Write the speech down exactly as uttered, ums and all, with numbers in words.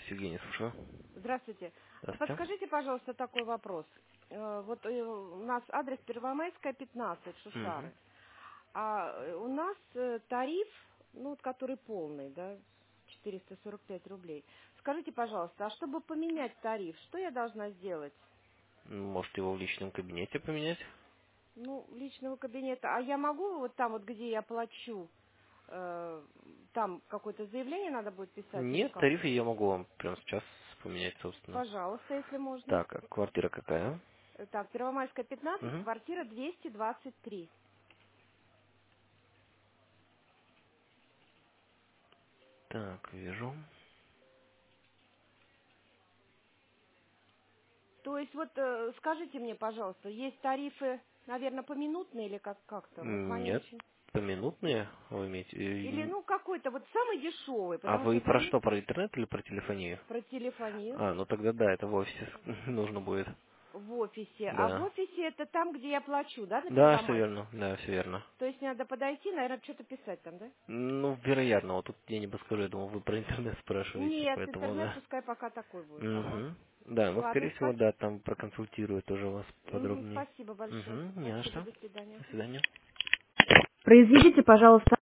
Здравствуйте, Евгений, слушаю. Здравствуйте. Здравствуйте. Подскажите, пожалуйста, такой вопрос. Э, Вот э, у нас адрес Первомайская, пятнадцать, Мгм. Шушары. А э, у нас э, тариф, ну, вот который полный, да, четыреста сорок пять рублей. Скажите, пожалуйста, а чтобы поменять тариф, что я должна сделать? Можете его в личном кабинете поменять? Ну, личного кабинета. А я могу вот там вот, где я плачу, э, там какое-то заявление надо будет писать или Нет, как? тарифы я могу вам прямо сейчас поменять, собственно. Пожалуйста, если можно. Так, а квартира какая? Э, Так, Первомайская, пятнадцать, Угу. квартира двести двадцать три. Так, вижу. То есть вот э, скажите мне, пожалуйста, есть тарифы, наверное, поминутные или как как-то? Вот М, звоню Нет, очень. поминутные вы имеете. Или Э, ну какой-то вот самый дешевый, А потому что вы про звоню что, про интернет или про телефонию? про телефонию А, ну тогда да, это в офисе нужно будет. в офисе. А в Да. офисе это там, где я плачу, да, на Да, все Первомайск? верно, да, все верно. То есть мне надо подойти, наверное, что-то писать там, да? Ну, вероятно, вот тут я не подскажу, я думал, вы про интернет спрашиваете, Нет, поэтому интернет да. пускай пока такой будет. Ага. Угу. Да, ну, Ладно, скорее всего, спа- да, там проконсультируют тоже вас Мгм, подробнее. спасибо большое. Угу, не на Спасибо, что. до свидания. До свидания. Произведите, пожалуйста,